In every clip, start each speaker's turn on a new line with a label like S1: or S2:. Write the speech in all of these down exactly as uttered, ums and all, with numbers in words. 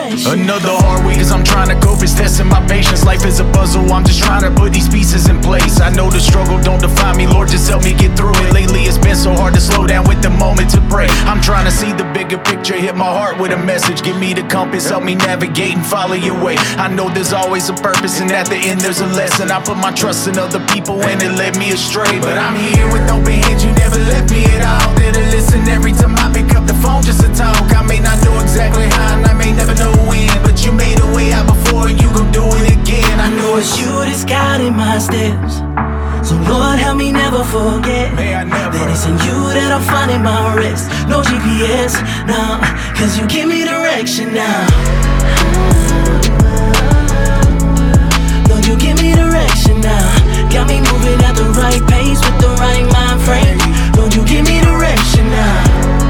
S1: direction.
S2: Another hard week as I'm trying to cope, it's testing my patience. Life is a puzzle, I'm just trying to put these pieces in place. I know the struggle don't define me, Lord, just help me get through it. Lately it's been so hard to slow down with the moment to pray. I'm trying to see the bigger picture, hit my heart with a message. Give me the compass, help me navigate and follow your way. I know there's always a purpose, and at the end there's a lesson. I put my trust in other people and it led me astray. But I'm here with open hands, you never left me at all. There to listen every time I pick up the phone just to talk. I may not know exactly how and I may never know when, but you made a way out before and you gon' do it again. I know
S1: It's you that's guiding my steps, so Lord help me never forget
S2: May I never.
S1: that it's in you that I'm finding my rest. No G P S, nah, cause you give me direction now. Lord, you give me direction now. Got me moving at the right pace with the right mind frame. Lord, you give me direction now.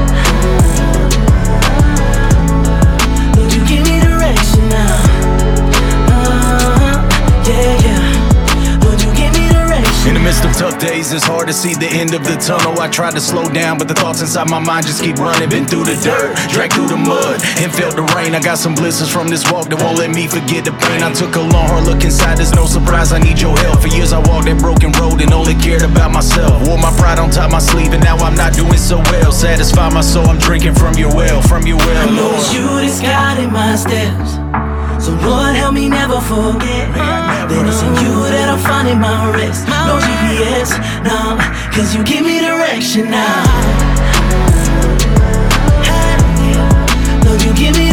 S1: Lord, you give me direction now. Uh, yeah, yeah. Lord, you give me direction.
S2: In the midst of tough days, it's hard to see the end of the tunnel. I tried to slow down, but the thoughts inside my mind just keep running. Been through the dirt, dragged through the mud, and felt the rain. I got some blisters from this walk that won't let me forget the pain. I took a long hard look inside, there's no surprise I need your help. For years I walked that broken road and only cared about myself. Wore my pride on top my sleeve and now I'm not doing so well. Satisfy my soul, I'm drinking from your well, from your well,
S1: I know
S2: Lord.
S1: it's you that's guiding my steps, so Lord help me never forget that it's in you that I'm finding my rest. No G P S, nah, cause you give me direction now. Hey, Lord, you give me